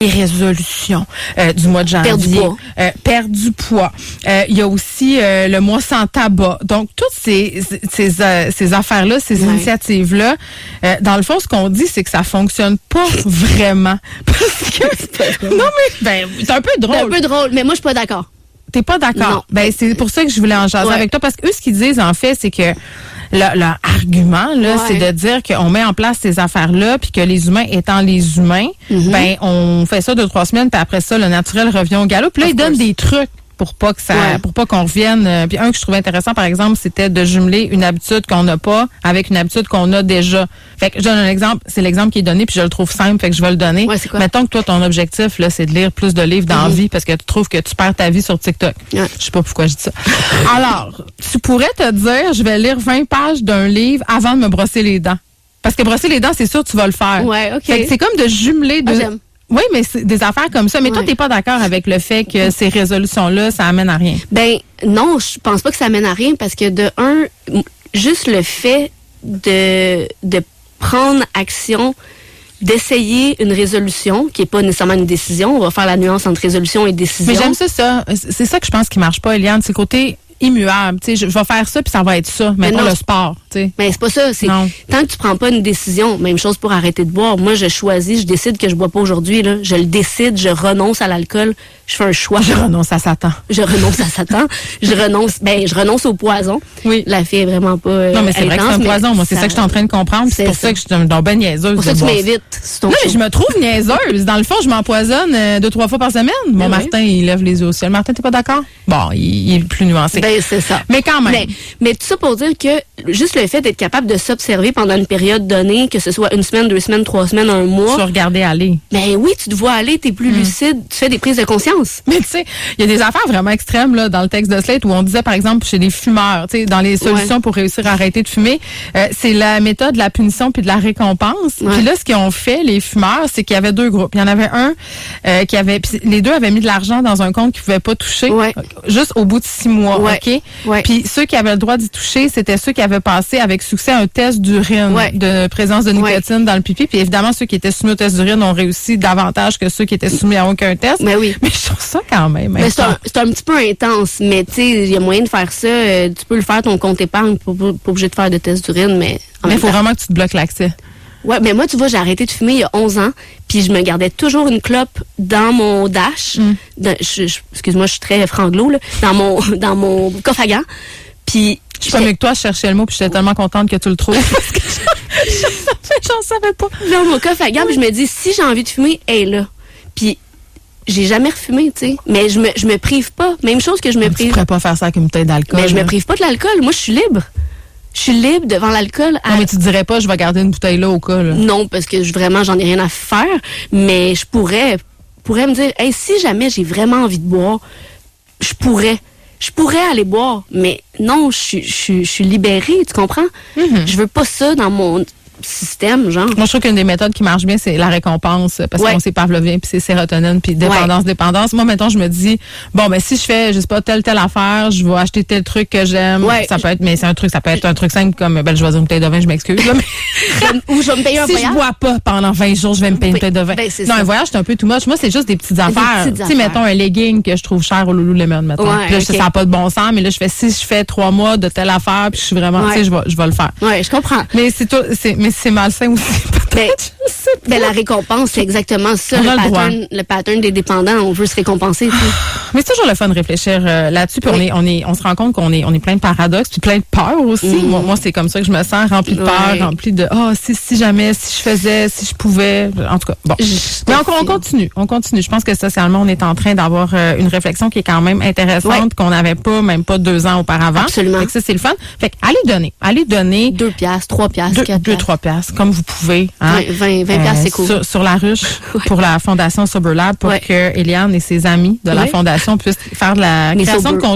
les résolutions du mois de janvier. Perdre du poids. Il y a aussi le mois sans tabac. Donc, toutes ces affaires-là, ces initiatives-là, dans le fond, ce qu'on dit, c'est que ça fonctionne pas vraiment. Parce que... non, mais c'est un peu drôle. C'est un peu drôle, mais moi, je suis pas d'accord. T'es pas d'accord? Non. Ben, c'est pour ça que je voulais en jaser avec toi, parce que eux, ce qu'ils disent, en fait, c'est que leur argument, là, c'est de dire qu'on met en place ces affaires-là, puis que les humains étant les humains, ben, on fait ça 2-3 semaines, puis après ça, le naturel revient au galop. Puis là, ils donnent des trucs pour pas que ça, pour pas qu'on revienne. Puis un que je trouvais intéressant, par exemple, c'était de jumeler une habitude qu'on n'a pas avec une habitude qu'on a déjà. Fait que je donne un exemple, c'est l'exemple qui est donné, puis je le trouve simple, fait que je vais le donner. Ouais, c'est quoi? Mettons que toi, ton objectif, là, c'est de lire plus de livres dans la vie parce que tu trouves que tu perds ta vie sur TikTok. Je sais pas pourquoi je dis ça. Alors, tu pourrais te dire, je vais lire 20 pages d'un livre avant de me brosser les dents. Parce que brosser les dents, c'est sûr, tu vas le faire. Ouais, OK. Fait que c'est comme de jumeler deux. J'aime. Oui, mais c'est des affaires comme ça. Mais toi, t'es pas d'accord avec le fait que ces résolutions-là, ça amène à rien? Ben, non, je pense pas que ça amène à rien parce que juste le fait de prendre action, d'essayer une résolution, qui est pas nécessairement une décision, on va faire la nuance entre résolution et décision. Mais j'aime ça. C'est ça que je pense qui marche pas, Eliane. C'est le côté immuable. Tu sais, je vais faire ça puis ça va être ça. Mais non, le sport, tu sais. Mais c'est pas ça. C'est tant que tu prends pas une décision, même chose pour arrêter de boire. Moi, je décide que je bois pas aujourd'hui, là. Je le décide, je renonce à l'alcool. Je fais un choix. Je renonce à Satan. Je renonce au poison. Oui. La fille est vraiment pas non, mais c'est vrai que c'est un poison. Moi, c'est ça que je suis en train de comprendre. C'est pour ça que je suis dans ben niaiseuse. Pour ça que tu m'invites. Non, mais je me trouve niaiseuse. Dans le fond, je m'empoisonne 2-3 fois par semaine. Mon Martin, il lève les yeux au ciel. Martin, t'es pas d'accord? Bon, il est plus nuancé. Ben, c'est ça. Mais quand même. Mais tout ça pour dire que juste le fait d'être capable de s'observer pendant une période donnée, que ce soit 1 semaine, 2 semaines, 3 semaines, 1 mois. Tu vas regarder aller. Ben oui, tu te vois aller, t'es plus lucide, tu fais des prises de conscience. Mais tu sais, il y a des affaires vraiment extrêmes là dans le texte de Slate où on disait par exemple chez les fumeurs, tu sais, dans les solutions pour réussir à arrêter de fumer, c'est la méthode de la punition puis de la récompense. Puis là, ce qu'ils ont fait les fumeurs, c'est qu'il y avait 2 groupes. Il y en avait un qui avait, puis les 2 avaient mis de l'argent dans un compte qu'ils pouvaient pas toucher, juste au bout de 6 mois, ok. Puis ceux qui avaient le droit d'y toucher, c'était ceux qui avaient passé avec succès un test d'urine de présence de nicotine dans le pipi. Puis évidemment, ceux qui étaient soumis au test d'urine ont réussi davantage que ceux qui étaient soumis à aucun test. Mais oui. Mais je trouve ça quand même. Mais c'est un petit peu intense. Mais tu sais, il y a moyen de faire ça. Tu peux le faire ton compte épargne, pas obligé de faire de test d'urine, mais. Mais il faut vraiment que tu te bloques l'accès. Ouais, mais moi, tu vois, j'ai arrêté de fumer il y a 11 ans, puis je me gardais toujours une clope dans mon dash. Excuse-moi, je suis très franglo, là. Dans mon coffre à gants. Puis. Je suis pas mieux que toi, je cherchais le mot, puis j'étais tellement contente que tu le trouves. Parce que j'en savais pas. Dans mon coffre à gants, puis je me dis, si j'ai envie de fumer, elle est là. Puis. J'ai jamais refumé, tu sais. Mais je me prive pas. Même chose que je me prive. Tu pourrais pas faire ça avec une bouteille d'alcool. Mais je me prive pas de l'alcool. Moi, je suis libre. Je suis libre devant l'alcool. Non, mais tu te dirais pas, je vais garder une bouteille là au cas, là. Non, parce que vraiment, j'en ai rien à faire. Mais je pourrais me dire, hey, si jamais j'ai vraiment envie de boire, je pourrais aller boire. Mais non, je suis libérée, tu comprends? Je veux pas ça dans mon système, genre. Moi, je trouve qu'une des méthodes qui marche bien, c'est la récompense, parce qu'on sait pavlovien, puis c'est sérotonine, puis dépendance. Moi, maintenant, je me dis, bon, ben, si je fais, je sais pas, telle affaire, je vais acheter tel truc que j'aime. Ça peut être, mais ça peut être un truc simple comme, ben, je vais dire une bouteille de vin, je m'excuse, là, mais. Ou je vais me payer un voyage. Si je bois pas pendant 20 jours, je vais me payer une bouteille de vin. Non, un voyage, c'est un peu too much. Moi, c'est juste des petites affaires. Tu sais, mettons un legging que je trouve cher au Lululemon, mettons. Puis là, ça n'a pas de bon sens, mais là, si je fais 3 mois de telle affaire, puis je suis vraiment, tu sais, je vais le faire. Ouais, je comprends. Mais c'est malsain aussi. Ben, la récompense, c'est exactement ça, le pattern des dépendants. On veut se récompenser. Mais c'est toujours le fun de réfléchir là-dessus. Puis on se rend compte qu'on est plein de paradoxes, puis plein de peurs aussi. Moi, c'est comme ça que je me sens, remplie de peur, remplie de si jamais, si je faisais, si je pouvais. En tout cas, bon. Mais on continue. Je pense que socialement, on est en train d'avoir une réflexion qui est quand même intéressante, qu'on n'avait pas, même pas 2 ans auparavant. Absolument. Fait que ça, c'est le fun. Fait que allez donner 2 piastres, 3 piastres, 4 2, 3 piastres, comme vous pouvez. Hein, 20 piastres, c'est cool. Sur la ruche pour la Fondation Sober Lab pour que Eliane et ses amis de la Fondation puissent faire de la création de contenu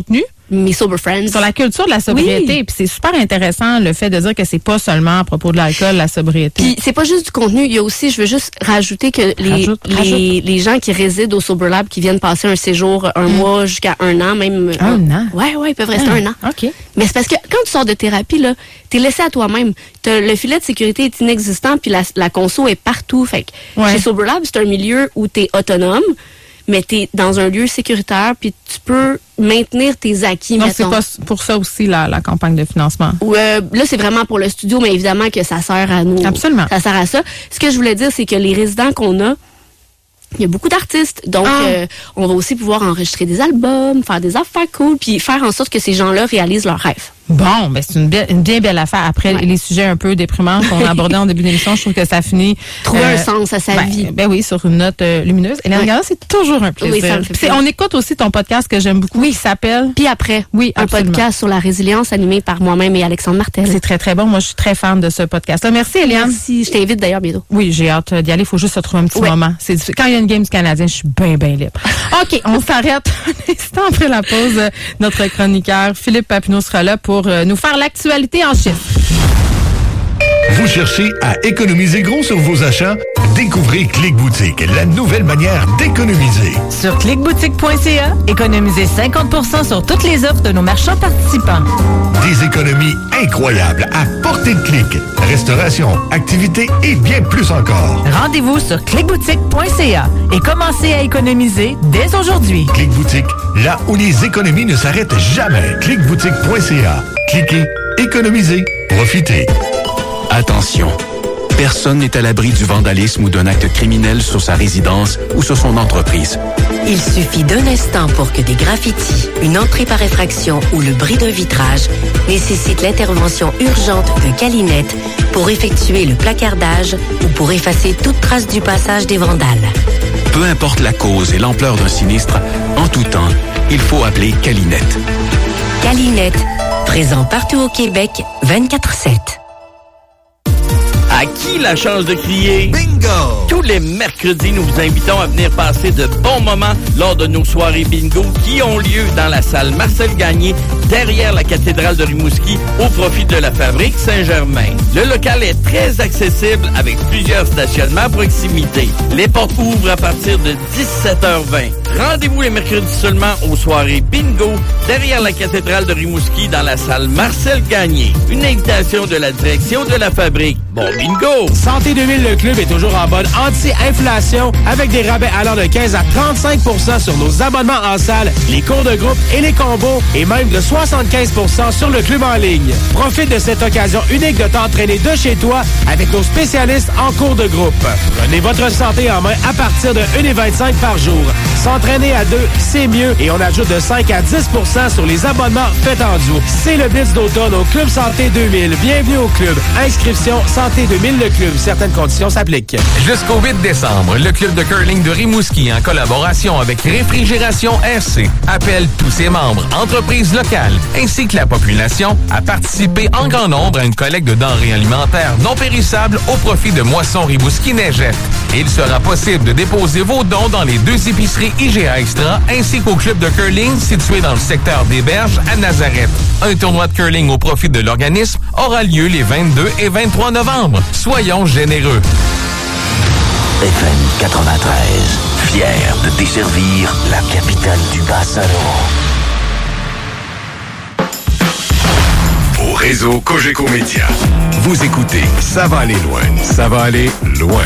mes sober friends. Sur la culture de la sobriété, puis c'est super intéressant le fait de dire que c'est pas seulement à propos de l'alcool, la sobriété. Puis c'est pas juste du contenu, il y a aussi, je veux juste rajouter que les gens qui résident au Sober Lab, qui viennent passer un séjour un mois jusqu'à 1 an, même. Un an? Ouais, ils peuvent rester 1 an. OK. Mais c'est parce que quand tu sors de thérapie, là, t'es laissé à toi-même. Le filet de sécurité est inexistant, puis la conso est partout. Fait que chez Sober Lab, c'est un milieu où t'es autonome, mais t'es dans un lieu sécuritaire, puis tu peux maintenir tes acquis. Donc, c'est pas pour ça aussi la campagne de financement. Là, c'est vraiment pour le studio, mais évidemment que ça sert à nous. Absolument. Ça sert à ça. Ce que je voulais dire, c'est que les résidents qu'on a, il y a beaucoup d'artistes. Donc, on va aussi pouvoir enregistrer des albums, faire des affaires cool, puis faire en sorte que ces gens-là réalisent leurs rêves. Bon, ben c'est une bien belle affaire. Après les sujets un peu déprimants qu'on a abordés en début d'émission, je trouve que ça finit... Trouver un sens à sa vie. Ben oui, sur une note lumineuse. Et Hélène Gagnon, c'est toujours un plaisir. Oui, ça me fait plaisir. On écoute aussi ton podcast que j'aime beaucoup, qui s'appelle... Puis après, un podcast sur la résilience animé par moi-même et Alexandre Martel. C'est très, très bon. Moi, je suis très fan de ce podcast-là. Merci, Eliane. Merci. Je t'invite d'ailleurs bientôt. Oui, j'ai hâte d'y aller. Il faut juste se trouver un petit moment. Quand il y a une game du Canadien, je suis bien libre. OK, on s'arrête un instant après la pause. Notre chroniqueur, Philippe Papineau, sera là pour nous faire l'actualité en chiffres. Vous cherchez à économiser gros sur vos achats? Découvrez Click Boutique, la nouvelle manière d'économiser. Sur clickboutique.ca, économisez 50% sur toutes les offres de nos marchands participants. Des économies incroyables à portée de clic. Restauration, activités et bien plus encore. Rendez-vous sur clickboutique.ca et commencez à économiser dès aujourd'hui. Click Boutique, là où les économies ne s'arrêtent jamais. Clickboutique.ca. Cliquez, économisez, profitez. Attention, personne n'est à l'abri du vandalisme ou d'un acte criminel sur sa résidence ou sur son entreprise. Il suffit d'un instant pour que des graffitis, une entrée par effraction ou le bris d'un vitrage nécessitent l'intervention urgente de Calinette pour effectuer le placardage ou pour effacer toute trace du passage des vandales. Peu importe la cause et l'ampleur d'un sinistre, en tout temps, il faut appeler Calinette. Calinette, présent partout au Québec, 24/7. À qui la chance de crier? Bingo! Tous les mercredis, nous vous invitons à venir passer de bons moments lors de nos soirées bingo qui ont lieu dans la salle Marcel Gagné, derrière la cathédrale de Rimouski, au profit de la Fabrique Saint-Germain. Le local est très accessible avec plusieurs stationnements à proximité. Les portes ouvrent à partir de 17h20. Rendez-vous les mercredis seulement aux soirées bingo, derrière la cathédrale de Rimouski, dans la salle Marcel Gagné. Une invitation de la direction de la Fabrique. Bon bingo! Santé 2000, le club est toujours en mode anti-inflation avec des rabais allant de 15 à 35% sur nos abonnements en salle, les cours de groupe et les combos et même de 75% sur le club en ligne. Profite de cette occasion unique de t'entraîner de chez toi avec nos spécialistes en cours de groupe. Prenez votre santé en main à partir de 1,25 par jour. S'entraîner à 2, c'est mieux et on ajoute de 5 à 10% sur les abonnements faits en duo. C'est le Blitz d'automne au Club Santé 2000. Bienvenue au club. Inscription Santé 2000, le club. Certaines conditions s'appliquent. Jusqu'au 8 décembre, le club de curling de Rimouski, en collaboration avec Réfrigération RC, appelle tous ses membres, entreprises locales, ainsi que la population, à participer en grand nombre à une collecte de denrées alimentaires non périssables au profit de Moisson Rimouski Neigette. Il sera possible de déposer vos dons dans les 2 épiceries IGA Extra, ainsi qu'au club de curling situé dans le secteur des Berges à Nazareth. Un tournoi de curling au profit de l'organisme aura lieu les 22 et 23 novembre. Soyons généreux. FM 93, fier de desservir la capitale du Bas-Saint-Laurent. Au réseau Cogeco Média. Vous écoutez Ça va aller loin. Ça va aller loin.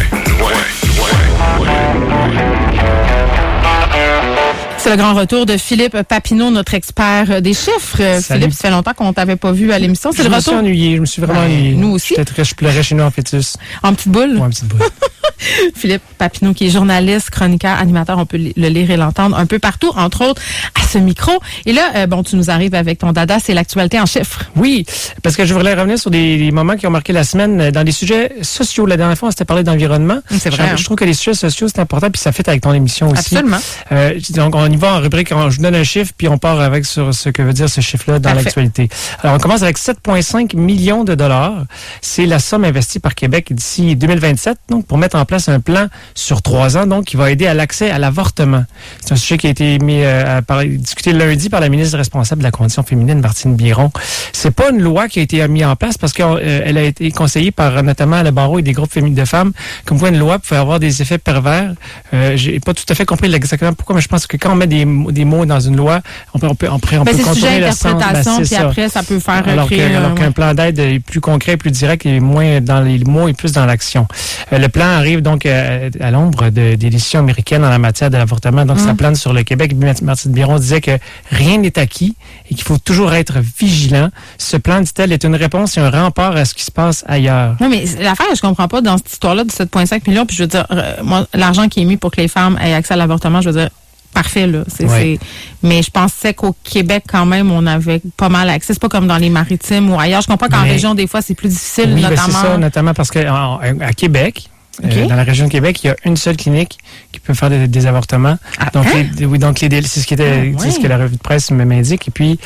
C'est le grand retour de Philippe Papineau, notre expert des chiffres. Salut. Philippe, ça fait longtemps qu'on t'avait pas vu à l'émission. C'est le retour. Je me suis vraiment ennuyé. Nous aussi. Je pleurais chez nous en fœtus. En petite boule? Ouais, en petite boule. Philippe Papineau, qui est journaliste, chroniqueur, animateur, on peut le lire et l'entendre un peu partout, entre autres à ce micro. Et là, tu nous arrives avec ton dada, c'est l'actualité en chiffres. Oui, parce que je voulais revenir sur des moments qui ont marqué la semaine dans les sujets sociaux. La dernière fois, on s'était parlé d'environnement. C'est vrai. Je trouve que les sujets sociaux, c'est important, puis ça fit avec ton émission aussi. Absolument. Donc, on y me va en rubrique, je vous donne un chiffre, puis on part avec sur ce que veut dire ce chiffre-là dans l'actualité. Alors, on commence avec 7,5 millions de dollars. C'est la somme investie par Québec d'ici 2027, donc pour mettre en place un plan sur 3 ans, donc qui va aider à l'accès à l'avortement. C'est un sujet qui a été discuté lundi par la ministre responsable de la condition féminine, Martine Biron. C'est pas une loi qui a été mise en place parce qu'elle a été conseillée par notamment le barreau et des groupes féminins de femmes, comme quoi une loi pouvait avoir des effets pervers. J'ai pas tout à fait compris exactement pourquoi, mais je pense que quand on met des mots dans une loi, on peut contourner le sens. Puis après, ça peut faire alors qu'un plan d'aide est plus concret, plus direct et moins dans les mots et plus dans l'action. Le plan arrive donc à l'ombre des décisions américaines en la matière de l'avortement. Donc, ça plane sur le Québec. Martine Biron disait que rien n'est acquis et qu'il faut toujours être vigilant. Ce plan, dit-elle, est une réponse et un rempart à ce qui se passe ailleurs. Non, mais l'affaire, je comprends pas dans cette histoire-là de 7,5 millions. Puis je veux dire, moi, l'argent qui est mis pour que les femmes aient accès à l'avortement, je veux dire, parfait, là. Mais je pensais qu'au Québec, quand même, on avait pas mal accès. C'est pas comme dans les Maritimes ou ailleurs. Je comprends qu'en région, des fois, c'est plus difficile, notamment. C'est ça, notamment parce que à Québec, dans la région de Québec, il y a une seule clinique qui peut faire des avortements. Donc, c'est ce que la revue de presse m'indique. Et puis,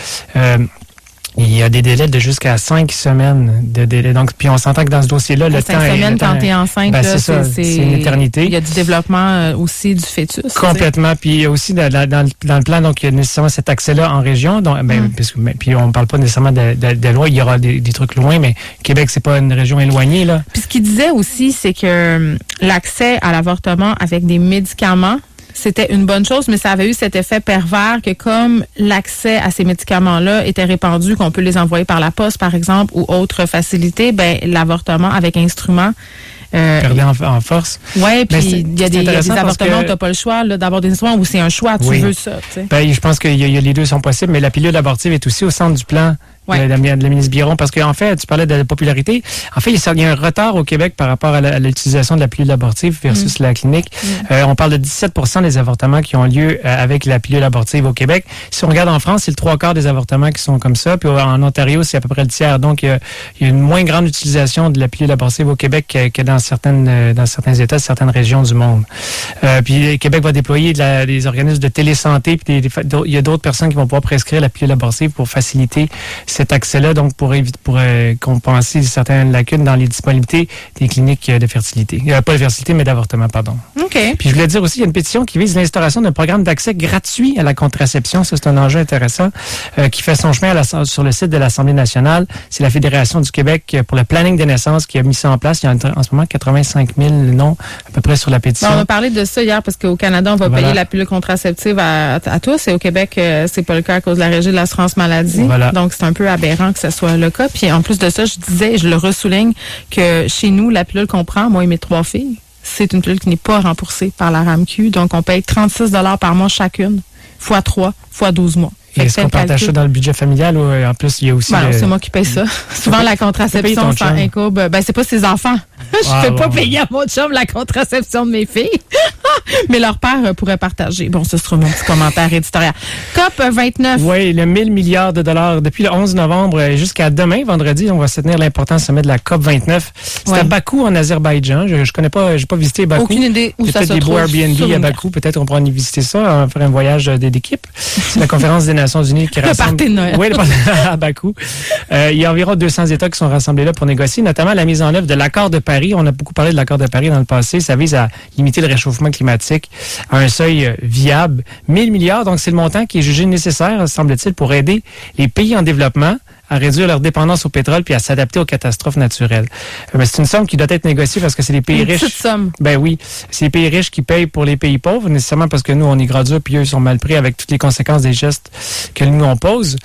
il y a des délais de jusqu'à 5 semaines de délai. Donc, puis on s'entend que dans ce dossier-là, le temps 5 semaines quand tu es enceinte, c'est une éternité. Il y a du développement aussi du fœtus. Complètement. Puis il y a aussi dans le plan, donc il y a nécessairement cet accès-là en région. Donc, puis on ne parle pas nécessairement de loin. Il y aura des trucs loin, mais Québec, c'est pas une région éloignée, là. Puis ce qu'il disait aussi, c'est que l'accès à l'avortement avec des médicaments, c'était une bonne chose, mais ça avait eu cet effet pervers que comme l'accès à ces médicaments-là était répandu, qu'on peut les envoyer par la poste, par exemple, ou autre facilité, l'avortement avec instrument perdait en force. Oui, puis il y a des avortements où tu n'as pas le choix d'avoir des instruments ou c'est un choix, tu veux ça. Je pense que les deux sont possibles, mais la pilule abortive est aussi au centre du plan de la ministre Biron, parce qu'en fait, tu parlais de la popularité. En fait, il y a un retard au Québec par rapport à l'utilisation de la pilule abortive versus la clinique. On parle de 17% des avortements qui ont lieu avec la pilule abortive au Québec. Si on regarde en France, c'est le 3/4 des avortements qui sont comme ça. Puis en Ontario, c'est à peu près le tiers. Donc, il y a une moins grande utilisation de la pilule abortive au Québec que dans certains États, certaines régions du monde. Puis Québec va déployer des organismes de télésanté. Puis il y a d'autres personnes qui vont pouvoir prescrire la pilule abortive pour faciliter cet accès-là, donc pour compenser certaines lacunes dans les disponibilités des cliniques de fertilité. Pas de fertilité, mais d'avortement, pardon. OK. Puis je voulais dire aussi, il y a une pétition qui vise l'instauration d'un programme d'accès gratuit à la contraception. Ça, c'est un enjeu intéressant qui fait son chemin sur le site de l'Assemblée nationale. C'est la Fédération du Québec pour le planning des naissances qui a mis ça en place. Il y a en ce moment 85 000 noms à peu près sur la pétition. On a parlé de ça hier parce qu'au Canada, on va payer la pilule contraceptive à tous et au Québec, c'est pas le cas à cause de la régie de l'assurance maladie. Donc, c'est un peu aberrant que ce soit le cas. Puis en plus de ça, je disais, je le ressouligne, que chez nous, la pilule qu'on prend, moi et mes 3 filles, c'est une pilule qui n'est pas remboursée par la RAMQ. Donc, on paye 36 $ par mois chacune, fois 3, fois 12 mois. Est-ce qu'on partage ça dans le budget familial ou en plus, il y a aussi... c'est moi qui paye ça. Souvent, la contraception, ça incombe... c'est pas ses enfants. Je peux pas payer à mon chum la contraception de mes filles. Mais leur père pourrait partager. Bon, ce sera mon petit commentaire éditorial. COP 29. Oui, le 1000 milliards de dollars. Depuis le 11 novembre jusqu'à demain, vendredi, on va se tenir l'important sommet de la COP 29. C'est à Bakou, en Azerbaïdjan. Je connais pas, j'ai pas visité Bakou. Aucune idée où ça se trouve. Peut-être des beaux Airbnb à Bakou. Peut-être on pourra y visiter ça, on va faire un voyage d'équipe. C'est la conférence des Nations Unies qui rassemble... Le party de Noël. Oui, le party à Bakou. Il y a environ 200 États qui sont rassemblés là pour négocier, notamment la mise en œuvre de l'accord de Paris. On a beaucoup parlé de l'accord de Paris dans le passé. Ça vise à limiter le réchauffement climatique à un seuil viable. 1000 milliards, donc c'est le montant qui est jugé nécessaire, semble-t-il, pour aider les pays en développement à réduire leur dépendance au pétrole puis à s'adapter aux catastrophes naturelles. Mais c'est une somme qui doit être négociée parce que c'est les pays riches. Une petite somme. Ben oui, c'est les pays riches qui payent pour les pays pauvres, nécessairement parce que nous, on est gras dur puis eux sont mal pris avec toutes les conséquences des gestes que nous, on pose.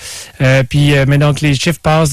Mais donc, les chiffres passent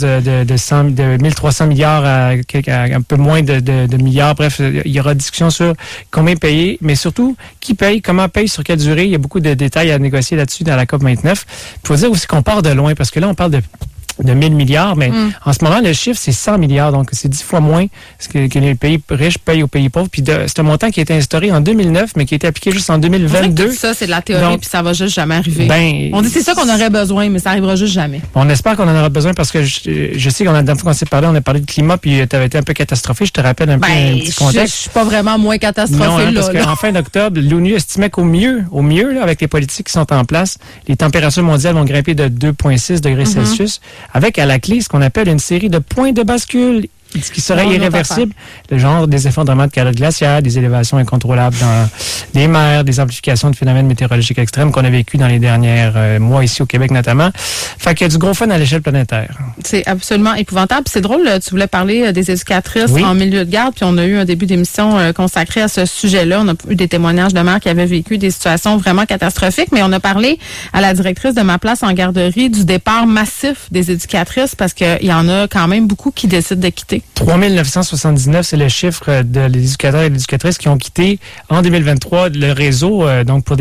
de 1300 milliards à un peu moins de milliards. Bref, il y aura discussion sur combien payer, mais surtout, qui paye, comment paye, sur quelle durée. Il y a beaucoup de détails à négocier là-dessus dans la COP 29. Il faut dire aussi qu'on part de loin parce que là, on parle de de 1000 milliards, mais en ce moment, le chiffre, c'est 100 milliards. Donc, c'est 10 fois moins que les pays riches payent aux pays pauvres. Puis c'est un montant qui a été instauré en 2009, mais qui a été appliqué juste en 2022. Ça, c'est de la théorie, puis ça va juste jamais arriver. On dit c'est ça qu'on aurait besoin, mais ça arrivera juste jamais. On espère qu'on en aura besoin parce que je sais qu'on a, la dernière fois qu'on s'est parlé, on a parlé de climat, puis tu avais été un peu catastrophé. Je te rappelle un peu un petit contexte. Je suis pas vraiment moins catastrophée, parce qu'en fin d'octobre, l'ONU estimait qu'au mieux, là, avec les politiques qui sont en place, les températures mondiales vont grimper de 2,6 degrés Celsius, avec à la clé ce qu'on appelle une série de points de bascule qui serait irréversible, le genre des effondrements de calottes glaciaires, des élévations incontrôlables dans des mers, des amplifications de phénomènes météorologiques extrêmes qu'on a vécu dans les derniers mois ici au Québec notamment. Fait qu'il y a du gros fun à l'échelle planétaire. C'est absolument épouvantable. Puis c'est drôle, tu voulais parler des éducatrices en milieu de garde, puis on a eu un début d'émission consacré à ce sujet-là. On a eu des témoignages de mères qui avaient vécu des situations vraiment catastrophiques, mais on a parlé à la directrice de Ma Place en garderie du départ massif des éducatrices parce qu'il y en a quand même beaucoup qui décident de quitter. 3979, c'est le chiffre de les éducateurs et les éducatrices qui ont quitté en 2023 le réseau, donc pour des